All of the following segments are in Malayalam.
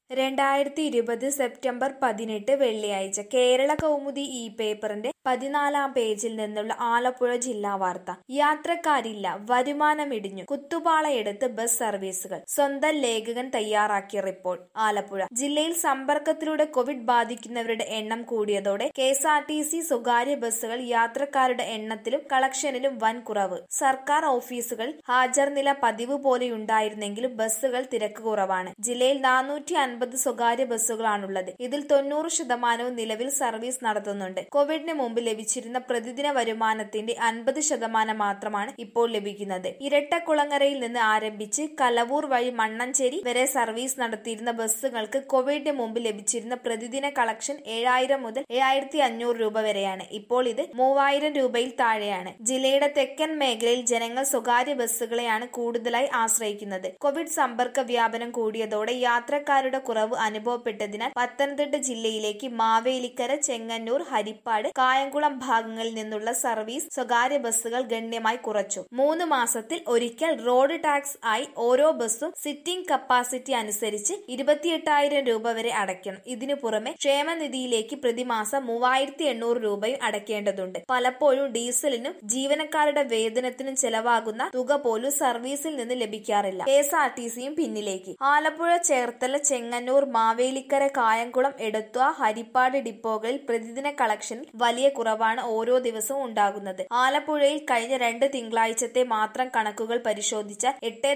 2020 സെപ്റ്റംബർ 18 വെള്ളിയാഴ്ച കേരള കൗമുദി ഈ പേപ്പറിന്റെ 14-ാം പേജിൽ നിന്നുള്ള ആലപ്പുഴ ജില്ലാ വാർത്ത. യാത്രക്കാരില്ല, വരുമാനമിടിഞ്ഞു, കുത്തുപാളയെടുത്ത് ബസ് സർവീസുകൾ. സ്വന്തം ലേഖകൻ തയ്യാറാക്കിയ റിപ്പോർട്ട്. ആലപ്പുഴ ജില്ലയിൽ സമ്പർക്കത്തിലൂടെ കോവിഡ് ബാധിക്കുന്നവരുടെ എണ്ണം കൂടിയതോടെ KSRTC സ്വകാര്യ ബസ്സുകൾ യാത്രക്കാരുടെ എണ്ണത്തിലും കളക്ഷനിലും വൻ കുറവ്. സർക്കാർ ഓഫീസുകൾ ഹാജർ നില പതിവ് പോലെയുണ്ടായിരുന്നെങ്കിലും ബസ്സുകൾ തിരക്ക് കുറവാണ്. ജില്ലയിൽ 450 സ്വകാര്യ ബസ്സുകളാണുള്ളത്. ഇതിൽ 90% നിലവിൽ സർവീസ് നടത്തുന്നുണ്ട്. കോവിഡിന് മുമ്പ് ലഭിച്ചിരുന്ന പ്രതിദിന വരുമാനത്തിന്റെ 50% മാത്രമാണ് ഇപ്പോൾ ലഭിക്കുന്നത്. ഇരട്ടക്കുളങ്ങരയിൽ നിന്ന് ആരംഭിച്ച് കലവൂർ വഴി മണ്ണഞ്ചേരി വരെ സർവീസ് നടത്തിയിരുന്ന ബസ്സുകൾക്ക് കോവിഡിന് മുമ്പ് ലഭിച്ചിരുന്ന പ്രതിദിന കളക്ഷൻ 7000 മുതൽ 7500 രൂപ വരെയാണ്. ഇപ്പോൾ ഇത് 3000 രൂപയിൽ താഴെയാണ്. ജില്ലയുടെ തെക്കൻ മേഖലയിൽ ജനങ്ങൾ സ്വകാര്യ ബസ്സുകളെയാണ് കൂടുതലായി ആശ്രയിക്കുന്നത്. കോവിഡ് സമ്പർക്ക വ്യാപനം കൂടിയതോടെ യാത്രക്കാരുടെ കുറവ് അനുഭവപ്പെട്ടതിനാൽ പത്തനംതിട്ട ജില്ലയിലേക്ക് മാവേലിക്കര, ചെങ്ങന്നൂർ, ഹരിപ്പാട്, കായംകുളം ഭാഗങ്ങളിൽ നിന്നുള്ള സർവീസ് സ്വകാര്യ ബസ്സുകൾ ഗണ്യമായി കുറച്ചു. 3 മാസത്തിൽ ഒരിക്കൽ റോഡ് ടാക്സ് ആയി ഓരോ ബസ്സും സിറ്റിംഗ് കപ്പാസിറ്റി അനുസരിച്ച് 28,000 രൂപ വരെ അടയ്ക്കണം. ഇതിനു പുറമെ ക്ഷേമനിധിയിലേക്ക് പ്രതിമാസം 3,800 രൂപയും അടയ്ക്കേണ്ടതുണ്ട്. പലപ്പോഴും ഡീസലിനും ജീവനക്കാരുടെ വേതനത്തിനും ചെലവാകുന്ന തുക പോലും സർവീസിൽ നിന്ന് ലഭിക്കാറില്ല. KSRTCയും പിന്നിലേക്ക്. ആലപ്പുഴ, ചേർത്തല, ചെങ്ങന്നൂർ, മാവേലിക്കര, കായംകുളം, എടത്വ, ഹരിപ്പാട് ഡിപ്പോകളിൽ പ്രതിദിന കളക്ഷനിൽ വലിയ കുറവാണ് ഓരോ ദിവസവും ഉണ്ടാകുന്നത്. ആലപ്പുഴയിൽ കഴിഞ്ഞ 2 തിങ്കളാഴ്ചത്തെ മാത്രം കണക്കുകൾ പരിശോധിച്ചാൽ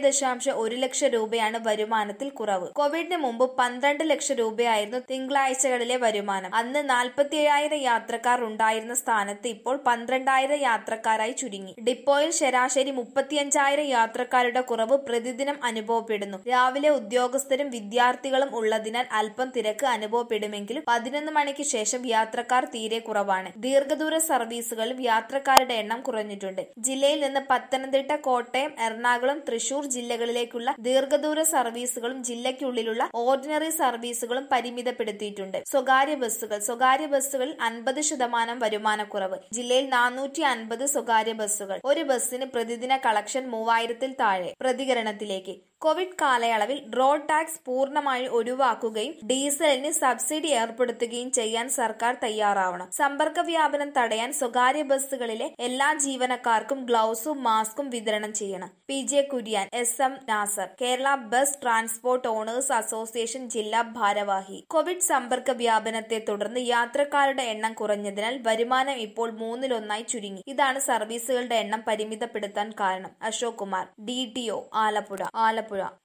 8.1 ലക്ഷം രൂപയാണ് വരുമാനത്തിൽ കുറവ്. കോവിഡിന് മുമ്പ് 12 ലക്ഷം രൂപയായിരുന്നു തിങ്കളാഴ്ചകളിലെ വരുമാനം. അന്ന് 47,000 യാത്രക്കാർ ഉണ്ടായിരുന്ന സ്ഥാനത്ത് ഇപ്പോൾ 12,000 യാത്രക്കാരായി ചുരുങ്ങി. ഡിപ്പോയിൽ ശരാശരി 35,000 യാത്രക്കാരുടെ കുറവ് പ്രതിദിനം അനുഭവപ്പെടുന്നു. രാവിലെ ഉദ്യോഗസ്ഥരും വിദ്യാർത്ഥികളും ഉള്ളതിനാൽ അല്പം തിരക്ക് അനുഭവപ്പെടുമെങ്കിലും 11 മണിക്ക് ശേഷം യാത്രക്കാർ തീരെ കുറവാണ്. ദീർഘദൂര സർവീസുകളിലും യാത്രക്കാരുടെ എണ്ണം കുറഞ്ഞിട്ടുണ്ട്. ജില്ലയിൽ നിന്ന് പത്തനംതിട്ട, കോട്ടയം, എറണാകുളം, തൃശൂർ ജില്ലകളിലേക്കുള്ള ദീർഘദൂര സർവീസുകളും ജില്ലയ്ക്കുള്ളിലുള്ള ഓർഡിനറി സർവീസുകളും പരിമിതപ്പെടുത്തിയിട്ടുണ്ട്. സ്വകാര്യ ബസ്സുകളിൽ 50% വരുമാനക്കുറവ്. ജില്ലയിൽ 450 സ്വകാര്യ ബസ്സുകൾ. ഒരു ബസ്സിന് പ്രതിദിന കളക്ഷൻ 3000-ൽ താഴെ. പ്രതികരണത്തിലേക്ക്. കോവിഡ് കാലയളവിൽ റോഡ് ടാക്സ് പൂർണ്ണമായി ഒഴിവാക്കുകയും ഡീസലിന് സബ്സിഡി ഏർപ്പെടുത്തുകയും ചെയ്യാൻ സർക്കാർ തയ്യാറാവണം. സമ്പർക്ക വ്യാപനം തടയാൻ സ്വകാര്യ ബസ്സുകളിലെ എല്ലാ ജീവനക്കാർക്കും ഗ്ലൗസും മാസ്കും വിതരണം ചെയ്യണം. PJ Kurian, SM Nasar, Kerala bus transport owners association ജില്ലാ ഭാരവാഹി. കോവിഡ് സമ്പർക്ക വ്യാപനത്തെ തുടർന്ന് യാത്രക്കാരുടെ എണ്ണം കുറഞ്ഞതിനാൽ വരുമാനം ഇപ്പോൾ 1/3 ചുരുങ്ങി. ഇതാണ് സർവീസുകളുടെ എണ്ണം പരിമിതപ്പെടുത്താൻ കാരണം. അശോക് കുമാർ, DTO, ആലപ്പുഴ.